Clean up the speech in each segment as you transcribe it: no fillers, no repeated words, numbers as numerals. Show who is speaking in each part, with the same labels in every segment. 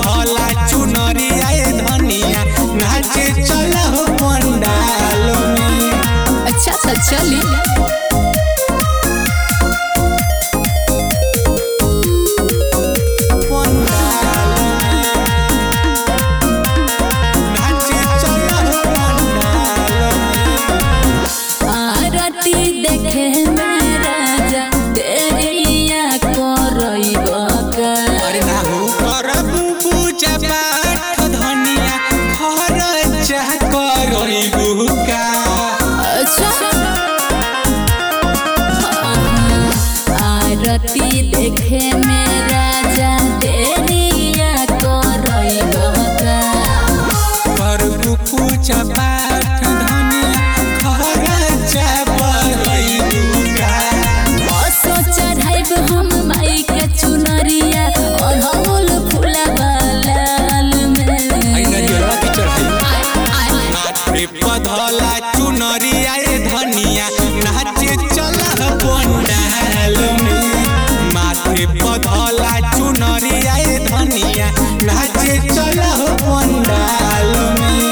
Speaker 1: पधला चुनरिया धनिया नाचे चल हो पंडाल में।
Speaker 2: अच्छा तो चली आरती देखे में राजा देरिया करइबका
Speaker 1: करबू पूजा पाठ धनिया खर्चा करइबका।
Speaker 2: बसो चढ़ाइब हम माई के चुनरिया और हौल फुलवा लाल में।
Speaker 1: नाचे पधला चुनरिया धनिया नाचे चल पंडाल में। माथे पधला चुनरिया धनिया नाचे चल पंडाल में।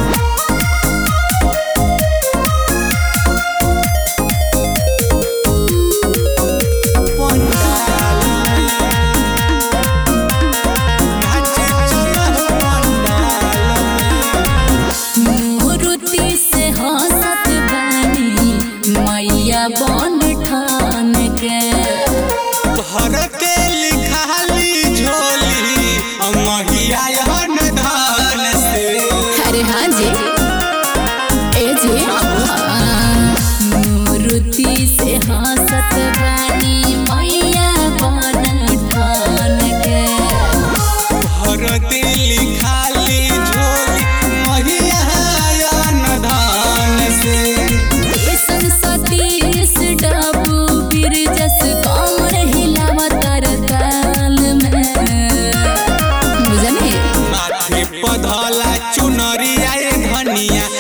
Speaker 2: बन ठान के
Speaker 1: घर के लिखाली झोली महिया धान से।
Speaker 2: अरे हाँ जी ए जी मूर्ति से हंसत बानी मैया बन ठान के।
Speaker 1: घर के लिखाली झोली महिया धान से। पधला चुनरिया धनिया